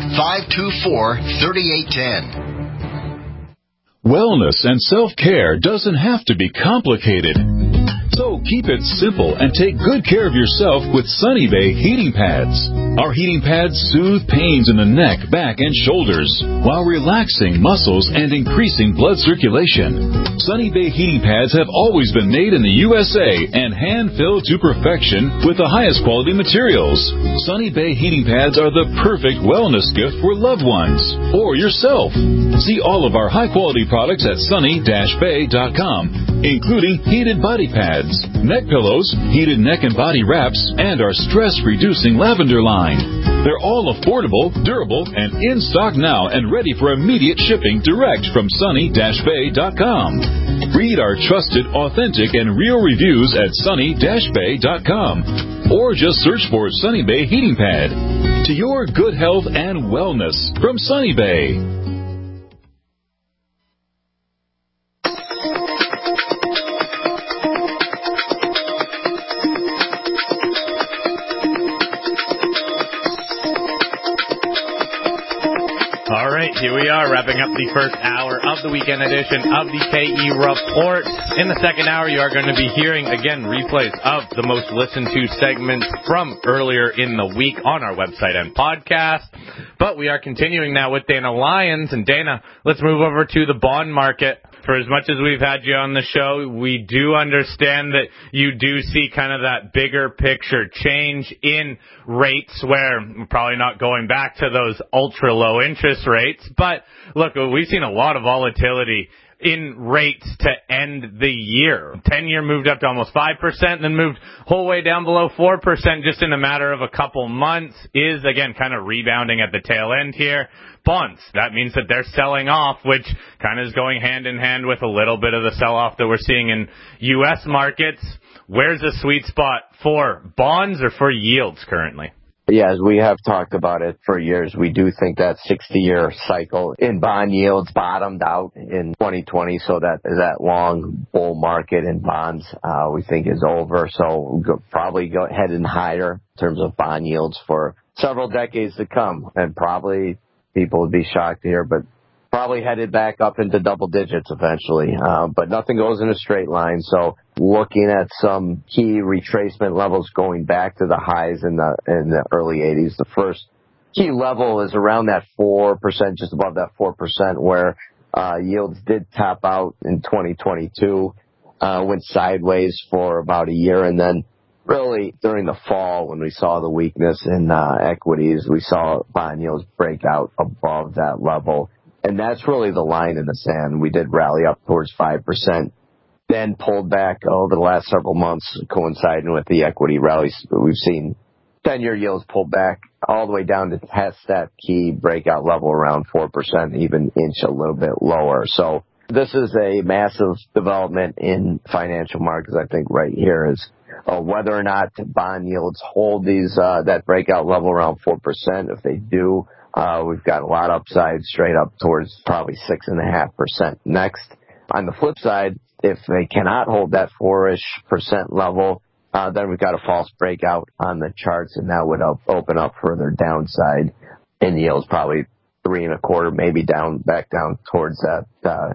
[SPEAKER 21] 800-524-3810.
[SPEAKER 12] Wellness and self-care doesn't have to be complicated. So keep it simple and take good care of yourself with Sunny Bay heating pads. Our heating pads soothe pains in the neck, back, and shoulders while relaxing muscles and increasing blood circulation. Sunny Bay heating pads have always been made in the USA and hand-filled to perfection with the highest quality materials. Sunny Bay heating pads are the perfect wellness gift for loved ones or yourself. See all of our high-quality products at sunny-bay.com, including heated body pads, neck pillows, heated neck and body wraps, and our stress-reducing lavender line. They're all affordable, durable, and in stock now and ready for immediate shipping direct from sunny-bay.com. Read our trusted, authentic, and real reviews at sunny-bay.com. Or just search for Sunny Bay Heating Pad. To your good health and wellness from Sunny Bay.
[SPEAKER 4] All right, here we are, wrapping up the first hour of the weekend edition of the KE Report. In the second hour, you are going to be hearing, again, replays of the most listened to segments from earlier in the week on our website and podcast. But we are continuing now with Dana Lyons. And Dana, let's move over to the bond market. For as much as we've had you on the show, we do understand that you do see kind of that bigger picture change in rates where we're probably not going back to those ultra low interest rates. But look, we've seen a lot of volatility in rates to end the year. 10-year moved up to almost 5%, then moved whole way down below 4% just in a matter of a couple months. Is, again, kind of rebounding at the tail end here. Bonds, that means that they're selling off, which kind of is going hand in hand with a little bit of the sell-off that we're seeing in U.S. markets. Where's the sweet spot for bonds or for yields currently?
[SPEAKER 17] Yeah, as we have talked about it for years, we do think that 60-year cycle in bond yields bottomed out in 2020, so that long bull market in bonds we think is over. So we'll probably go heading higher in terms of bond yields for several decades to come, and probably people would be shocked here, but probably headed back up into double digits eventually. But nothing goes in a straight line. So looking at some key retracement levels going back to the highs in the early 80s. The first key level is around that 4%, just above that 4%, where yields did top out in 2022, went sideways for about a year, and then really during the fall when we saw the weakness in equities, we saw bond yields break out above that level. And that's really the line in the sand. We did rally up towards 5%, then pulled back over the last several months, coinciding with the equity rallies. We've seen 10-year yields pull back all the way down to test that key breakout level around 4%, even inch a little bit lower. So this is a massive development in financial markets, I think, right here is whether or not bond yields hold these that breakout level around 4%. If they do, we've got a lot of upside straight up towards probably 6.5% next. On the flip side, if they cannot hold that 4-ish% level, then we've got a false breakout on the charts, and that would open up further downside in yields, probably 3.25%, maybe back down towards that the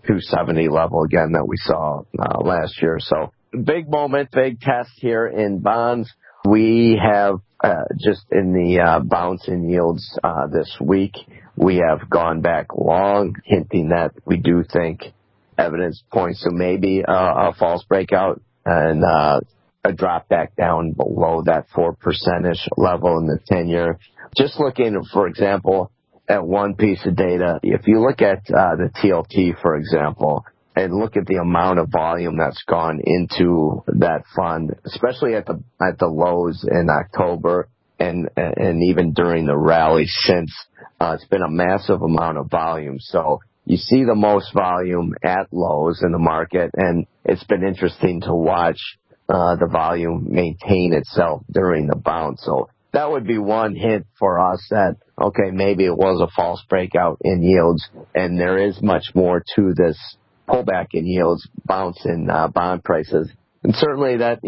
[SPEAKER 17] 270 level again that we saw last year. So big moment, big test here in bonds. We have just in the bounce in yields this week, we have gone back long, hinting that we do think evidence points to maybe a false breakout and a drop back down below that 4% level in the 10-year. Just looking, for example, at one piece of data, if you look at the TLT, for example, and look at the amount of volume that's gone into that fund, especially at the lows in October and even during the rally since, it's been a massive amount of volume. So you see the most volume at lows in the market, and it's been interesting to watch the volume maintain itself during the bounce. So that would be one hint for us that, okay, maybe it was a false breakout in yields, and there is much more to this pullback in yields, bounce in bond prices. And certainly that,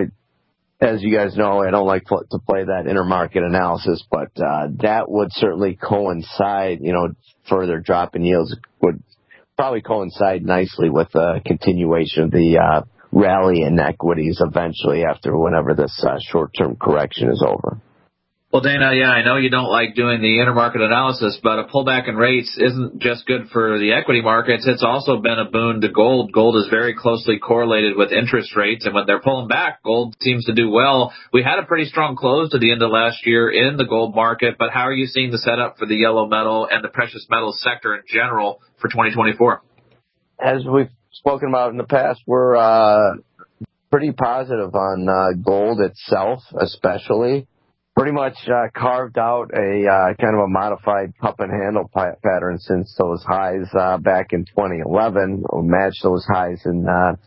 [SPEAKER 17] as you guys know, I don't like to play that intermarket analysis, but that would certainly coincide, further drop in yields would probably coincide nicely with the continuation of the rally in equities eventually after whenever this short-term correction is over.
[SPEAKER 6] Well, Dana, yeah, I know you don't like doing the intermarket analysis, but a pullback in rates isn't just good for the equity markets. It's also been a boon to gold. Gold is very closely correlated with interest rates, and when they're pulling back, gold seems to do well. We had a pretty strong close to the end of last year in the gold market, but how are you seeing the setup for the yellow metal and the precious metals sector in general for 2024?
[SPEAKER 17] As we've spoken about in the past, we're pretty positive on gold itself, especially. Pretty much carved out a kind of a modified cup and handle pattern since those highs back in 2011, or matched those highs in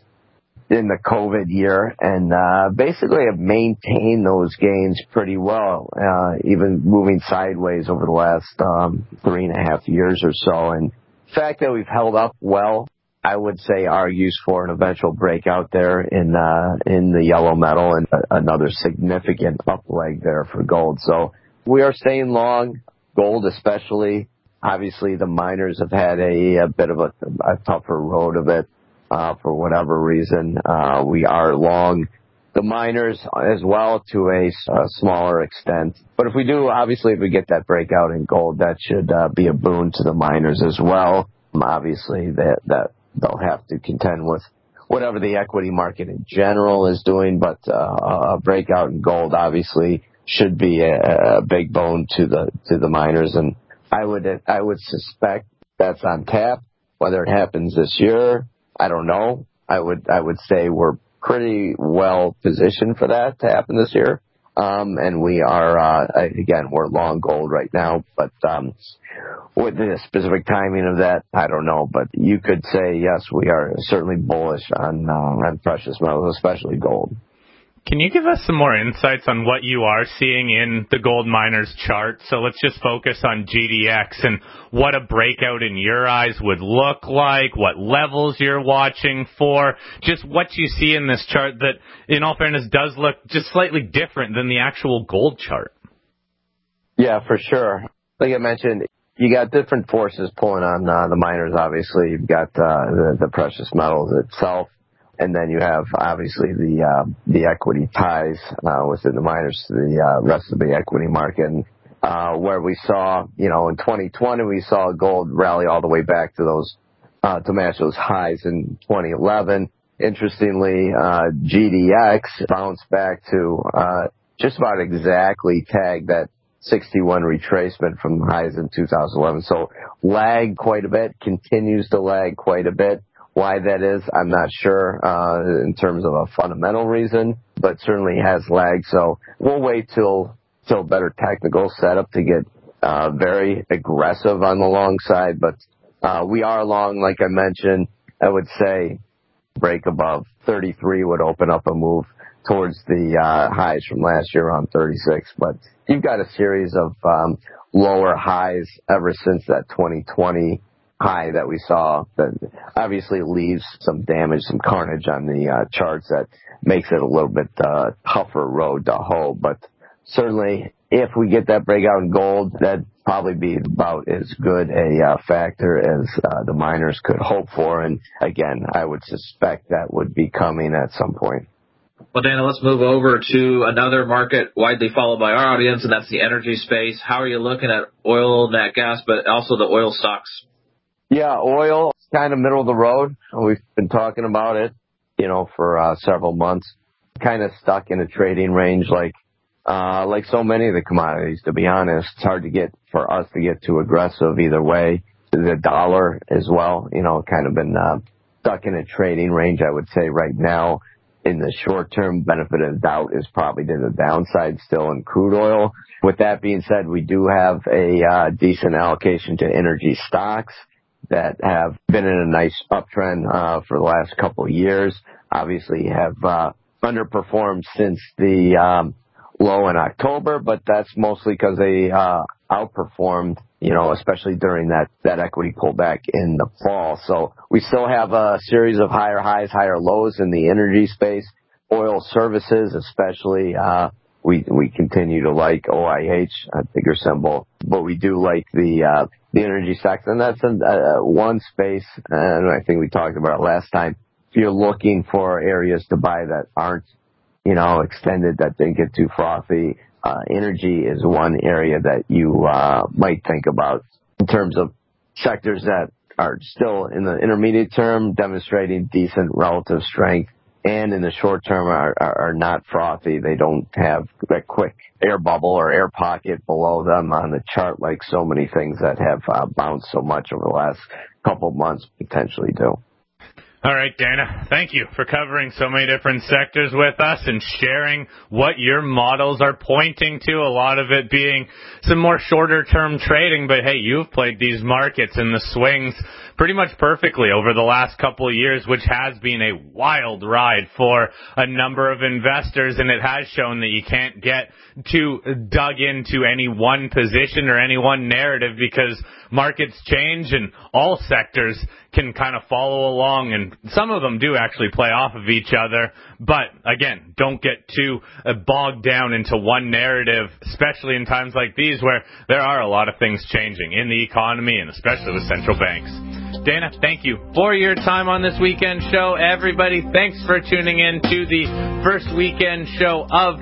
[SPEAKER 17] the COVID year, and basically have maintained those gains pretty well, even moving sideways over the last 3.5 years or so. And the fact that we've held up well, I would say, argues for an eventual breakout there in the yellow metal and another significant up leg there for gold. So we are staying long, gold especially. Obviously, the miners have had a bit of a tougher road of it for whatever reason. We are long the miners as well to a smaller extent. But if we get that breakout in gold, that should be a boon to the miners as well. Obviously, that they'll have to contend with whatever the equity market in general is doing, but a breakout in gold obviously should be a big boon to the miners, and I would suspect that's on tap. Whether it happens this year, I don't know. I would say we're pretty well positioned for that to happen this year. And we are, again, we're long gold right now, but with the specific timing of that, I don't know. But you could say, yes, we are certainly bullish on precious metals, especially gold.
[SPEAKER 4] Can you give us some more insights on what you are seeing in the gold miners chart? So let's just focus on GDX and what a breakout in your eyes would look like, what levels you're watching for, just what you see in this chart that, in all fairness, does look just slightly different than the actual gold chart.
[SPEAKER 17] Yeah, for sure. Like I mentioned, you got different forces pulling on the miners, obviously. You've got the precious metals itself. And then you have, obviously, the equity ties within the miners to the rest of the equity market. And, where we saw, in 2020, we saw gold rally all the way back to those, to match those highs in 2011. Interestingly, GDX bounced back to just about exactly tag that 61 retracement from highs in 2011. So lagged quite a bit, continues to lag quite a bit. Why that is, I'm not sure in terms of a fundamental reason, but certainly has lagged. So we'll wait till better technical setup to get very aggressive on the long side. But we are long, like I mentioned. I would say break above 33 would open up a move towards the highs from last year around 36. But you've got a series of lower highs ever since that 2020 high that we saw that obviously leaves some damage, some carnage on the charts that makes it a little bit tougher road to hoe. But certainly if we get that breakout in gold, that'd probably be about as good a factor as the miners could hope for. And again, I would suspect that would be coming at some point.
[SPEAKER 6] Well, Dana, let's move over to another market widely followed by our audience, and that's the energy space. How are you looking at oil, nat gas, but also the oil stocks?
[SPEAKER 17] Yeah, oil kind of middle of the road. We've been talking about it, for several months. Kind of stuck in a trading range like so many of the commodities, to be honest. It's hard for us to get too aggressive either way. The dollar as well, kind of been stuck in a trading range, I would say, right now. In the short term, benefit of the doubt is probably to the downside still in crude oil. With that being said, we do have a decent allocation to energy stocks that have been in a nice uptrend for the last couple of years. Obviously have underperformed since the low in October, but that's mostly because they outperformed, especially during that equity pullback in the fall. So we still have a series of higher highs, higher lows in the energy space. Oil services, especially, we continue to like OIH, a bigger symbol, but we do like the energy stocks, and that's one space, and I think we talked about it last time. If you're looking for areas to buy that aren't, extended, that didn't get too frothy, energy is one area that you might think about in terms of sectors that are still in the intermediate term demonstrating decent relative strength, and in the short term are not frothy. They don't have that quick air bubble or air pocket below them on the chart like so many things that have bounced so much over the last couple of months potentially do.
[SPEAKER 4] All right, Dana, thank you for covering so many different sectors with us and sharing what your models are pointing to, a lot of it being some more shorter-term trading. But, hey, you've played these markets and the swings pretty much perfectly over the last couple of years, which has been a wild ride for a number of investors, and it has shown that you can't get too dug into any one position or any one narrative because markets change and all sectors can kind of follow along, and some of them do actually play off of each other. But, again, don't get too bogged down into one narrative, especially in times like these where there are a lot of things changing in the economy and especially with central banks. Dana, thank you for your time on this weekend show. Everybody, thanks for tuning in to the first weekend show of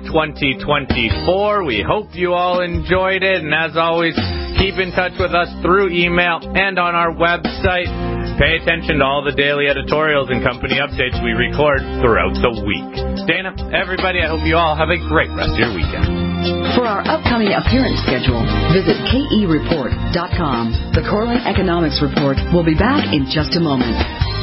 [SPEAKER 4] 2024. We hope you all enjoyed it, and as always, keep in touch with us through email and on our website. Pay attention to all the daily editorials and company updates we record throughout the week. Dana, everybody, I hope you all have a great rest of your weekend.
[SPEAKER 3] For our upcoming appearance schedule, visit KEReport.com. The Corlin Economics Report will be back in just a moment.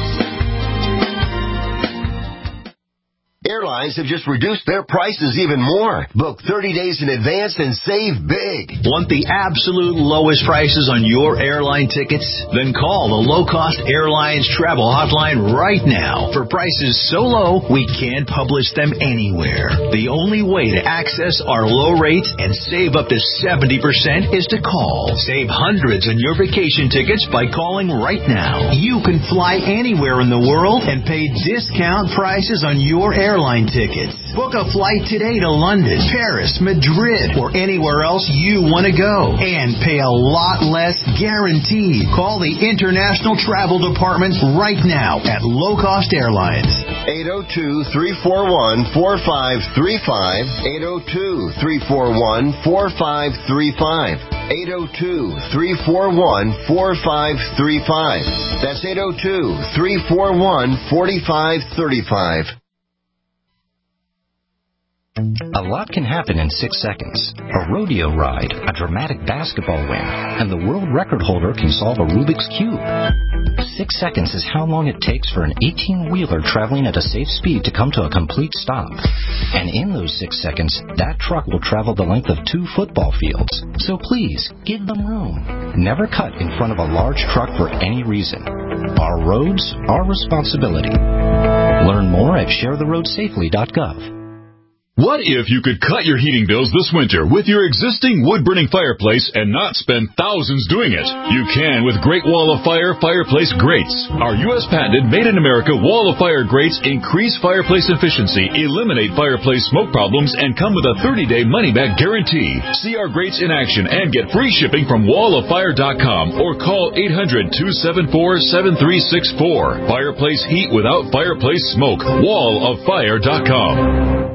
[SPEAKER 21] Airlines have just reduced their prices even more. Book 30 days in advance and save big.
[SPEAKER 20] Want the absolute lowest prices on your airline tickets? Then call the Low Cost Airlines Travel Hotline right now. For prices so low, we can't publish them anywhere. The only way to access our low rates and save up to 70% is to call. Save hundreds on your vacation tickets by calling right now. You can fly anywhere in the world and pay discount prices on your airline tickets. Book a flight today to London, Paris, Madrid, or anywhere else you want to go and pay a lot less guaranteed. Call the International Travel Department right now at Low Cost Airlines.
[SPEAKER 21] 802-341-4535. 802-341-4535. 802-341-4535. That's 802-341-4535.
[SPEAKER 2] A lot can happen in 6 seconds. A rodeo ride, a dramatic basketball win, and the world record holder can solve a Rubik's Cube. 6 seconds is how long it takes for an 18-wheeler traveling at a safe speed to come to a complete stop. And in those 6 seconds, that truck will travel the length of 2 football fields. So please, give them room. Never cut in front of a large truck for any reason. Our roads, our responsibility. Learn more at sharetheroadsafely.gov.
[SPEAKER 12] What if you could cut your heating bills this winter with your existing wood-burning fireplace and not spend thousands doing it? You can with Great Wall of Fire fireplace grates. Our U.S. patented made-in-America Wall of Fire grates increase fireplace efficiency, eliminate fireplace smoke problems, and come with a 30-day money-back guarantee. See our grates in action and get free shipping from walloffire.com or call 800-274-7364. Fireplace heat without fireplace smoke. walloffire.com.